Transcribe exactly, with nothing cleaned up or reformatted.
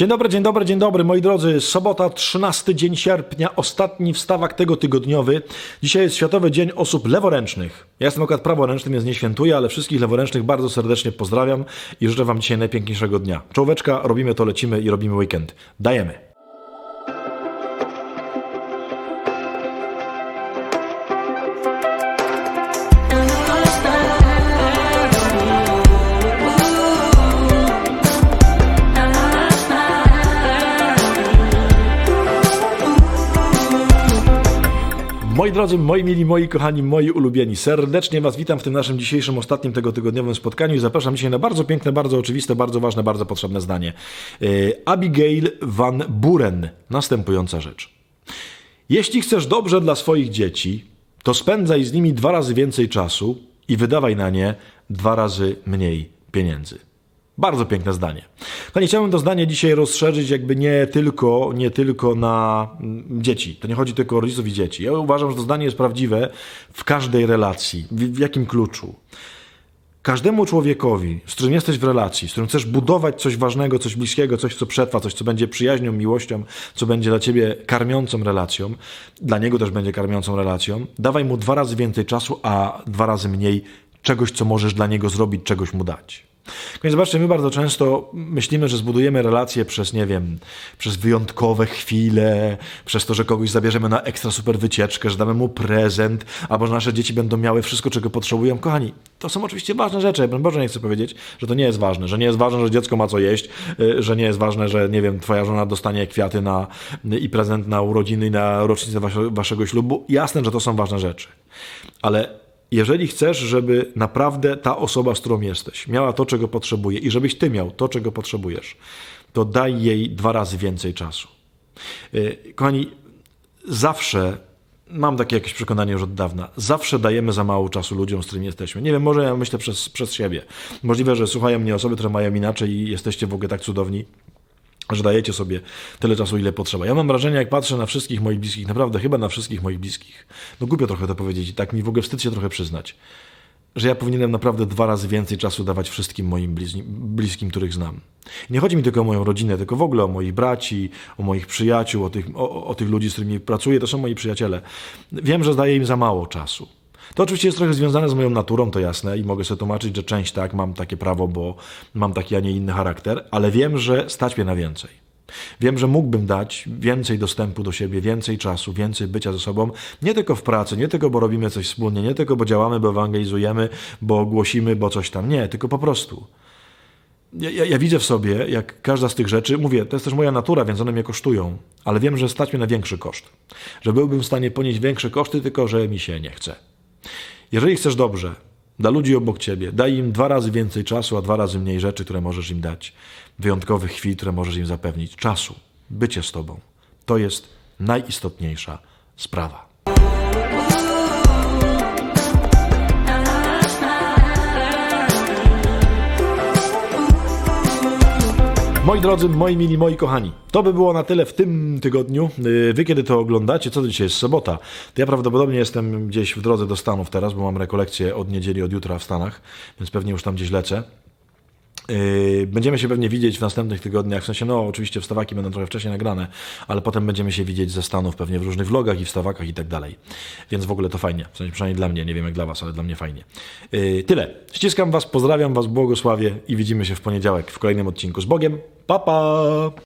Dzień dobry, dzień dobry, dzień dobry, moi drodzy. Sobota, trzynasty dzień sierpnia, ostatni wstawak tego tygodniowy. Dzisiaj jest Światowy Dzień Osób Leworęcznych. Ja jestem akurat praworęczny, więc nie świętuję, ale wszystkich leworęcznych bardzo serdecznie pozdrawiam i życzę wam dzisiaj najpiękniejszego dnia. Czołóweczka, robimy to, lecimy i robimy weekend. Dajemy. Moi drodzy, moi mili, moi kochani, moi ulubieni, serdecznie was witam w tym naszym dzisiejszym, ostatnim tego tygodniowym spotkaniu i zapraszam dzisiaj na bardzo piękne, bardzo oczywiste, bardzo ważne, bardzo potrzebne zdanie. Abigail Van Buren. Następująca rzecz. Jeśli chcesz dobrze dla swoich dzieci, to spędzaj z nimi dwa razy więcej czasu i wydawaj na nie dwa razy mniej pieniędzy. Bardzo piękne zdanie. Kochani, chciałbym to zdanie dzisiaj rozszerzyć jakby nie tylko, nie tylko na dzieci. To nie chodzi tylko o rodziców i dzieci. Ja uważam, że to zdanie jest prawdziwe w każdej relacji. W, w jakim kluczu? Każdemu człowiekowi, z którym jesteś w relacji, z którym chcesz budować coś ważnego, coś bliskiego, coś, co przetrwa, coś, co będzie przyjaźnią, miłością, co będzie dla ciebie karmiącą relacją, dla niego też będzie karmiącą relacją, dawaj mu dwa razy więcej czasu, a dwa razy mniej czegoś, co możesz dla niego zrobić, czegoś mu dać. Więc zobaczcie, my bardzo często myślimy, że zbudujemy relacje przez, nie wiem, przez wyjątkowe chwile, przez to, że kogoś zabierzemy na ekstra super wycieczkę, że damy mu prezent, albo że nasze dzieci będą miały wszystko, czego potrzebują. Kochani, to są oczywiście ważne rzeczy. Ja Boże, nie chcę powiedzieć, że to nie jest ważne, że nie jest ważne, że dziecko ma co jeść, że nie jest ważne, że, nie wiem, twoja żona dostanie kwiaty na, i prezent na urodziny i na rocznicę waszego, waszego ślubu. Jasne, że to są ważne rzeczy, ale jeżeli chcesz, żeby naprawdę ta osoba, z którą jesteś, miała to, czego potrzebuje i żebyś ty miał to, czego potrzebujesz, to daj jej dwa razy więcej czasu. Kochani, zawsze, mam takie jakieś przekonanie już od dawna, zawsze dajemy za mało czasu ludziom, z którymi jesteśmy. Nie wiem, może ja myślę przez, przez siebie. Możliwe, że słuchają mnie osoby, które mają inaczej i jesteście w ogóle tak cudowni, że dajecie sobie tyle czasu, ile potrzeba. Ja mam wrażenie, jak patrzę na wszystkich moich bliskich, naprawdę chyba na wszystkich moich bliskich, no głupio trochę to powiedzieć i tak mi w ogóle wstyd się trochę przyznać, że ja powinienem naprawdę dwa razy więcej czasu dawać wszystkim moim bliskim, bliskim których znam. Nie chodzi mi tylko o moją rodzinę, tylko w ogóle o moich braci, o moich przyjaciół, o tych, o, o tych ludzi, z którymi pracuję, to są moi przyjaciele. Wiem, że daję im za mało czasu. To oczywiście jest trochę związane z moją naturą, to jasne, i mogę sobie tłumaczyć, że część tak, mam takie prawo, bo mam taki, a nie inny charakter, ale wiem, że stać mnie na więcej. Wiem, że mógłbym dać więcej dostępu do siebie, więcej czasu, więcej bycia ze sobą, nie tylko w pracy, nie tylko, bo robimy coś wspólnie, nie tylko, bo działamy, bo ewangelizujemy, bo głosimy, bo coś tam, nie, tylko po prostu. Ja, ja, ja widzę w sobie, jak każda z tych rzeczy, mówię, to jest też moja natura, więc one mnie kosztują, ale wiem, że stać mnie na większy koszt, że byłbym w stanie ponieść większe koszty, tylko że mi się nie chce. Jeżeli chcesz dobrze dla ludzi obok ciebie, daj im dwa razy więcej czasu, a dwa razy mniej rzeczy, które możesz im dać. Wyjątkowych chwil, które możesz im zapewnić. Czasu, bycie z tobą. To jest najistotniejsza sprawa. Moi drodzy, moi mili, moi kochani, to by było na tyle w tym tygodniu. Wy kiedy to oglądacie, co to dzisiaj jest sobota, to ja prawdopodobnie jestem gdzieś w drodze do Stanów teraz, bo mam rekolekcję od niedzieli, od jutra w Stanach, więc pewnie już tam gdzieś lecę. Będziemy się pewnie widzieć w następnych tygodniach, w sensie, no oczywiście wstawaki będą trochę wcześniej nagrane, ale potem będziemy się widzieć ze Stanów pewnie w różnych vlogach i wstawakach i tak dalej. Więc w ogóle to fajnie, w sensie przynajmniej dla mnie, nie wiem jak dla was, ale dla mnie fajnie. Tyle. Ściskam was, pozdrawiam was, błogosławię i widzimy się w poniedziałek w kolejnym odcinku. Z Bogiem, pa pa!